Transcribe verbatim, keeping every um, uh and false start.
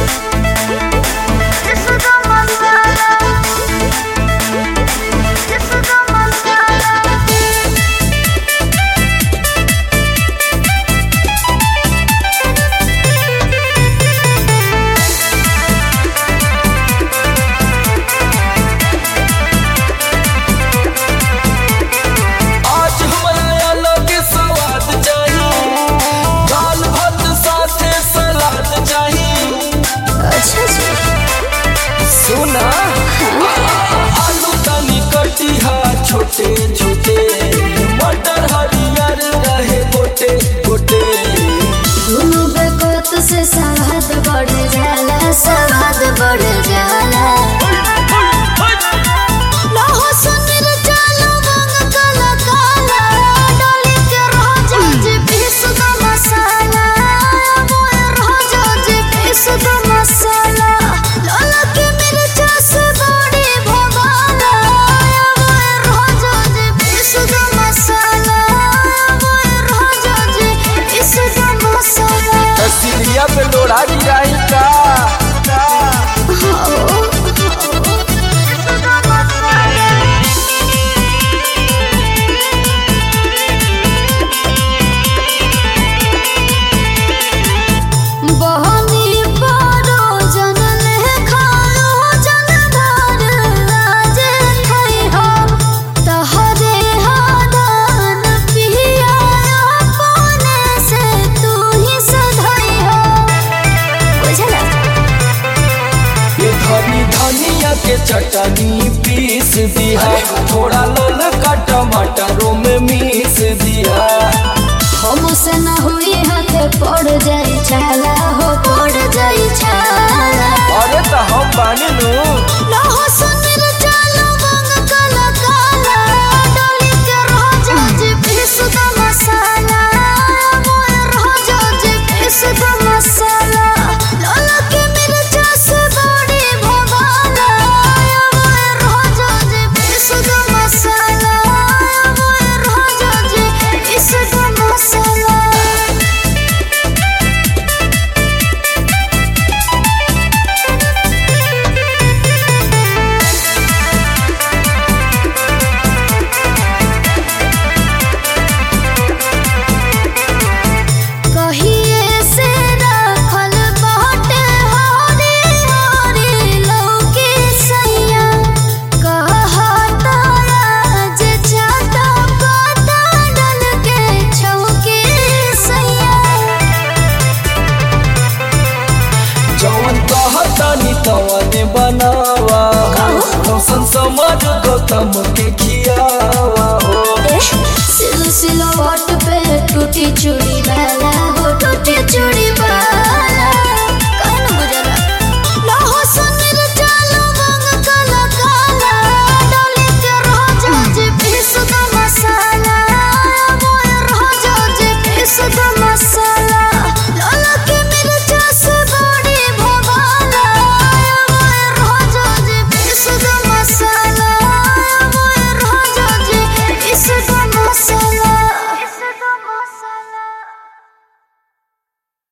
छोटे छोटे मटर हरियर रहे गोटे गोटे दोनों बेकोत से स्वाद बढ़ जाला स्वाद बढ़ जाला लहो सुनिल चालो मंग काला काला डाली के रोजा जे पीस द मसाला मोए रोजा जे पीस द मसाला लाला के मिर्चा से बड़ी भवाला मोए रोजा जे पीस द मसाला मोए रोजा जे पीस द मसाला सिलिया पे लोढ़ा गिराई का के चटनी पीस दिया थोड़ा ललका टमाटरों में मीस दिया हमसे न हुई हाथे पड़ जाई छाला हो पड़ जाई छाला अरे तो हम बानी नु लहो सुनिल चालो मंग काला काला डाली के रोजा जे पीस द मसाला मोए रोजा जे पीस द मसाला लाला के मिर्चा से बड़ी भवाला मोए रोजा जे पीस द मसाला मोए रोजा जे पीस द मसाला कहिए से रखल बाटे हरी हरी लौकी सैया कहता आज जाता पता डल के छौकी सैया जवन कहतानी तवन बनावा मौसम समझ गौतम के खियावा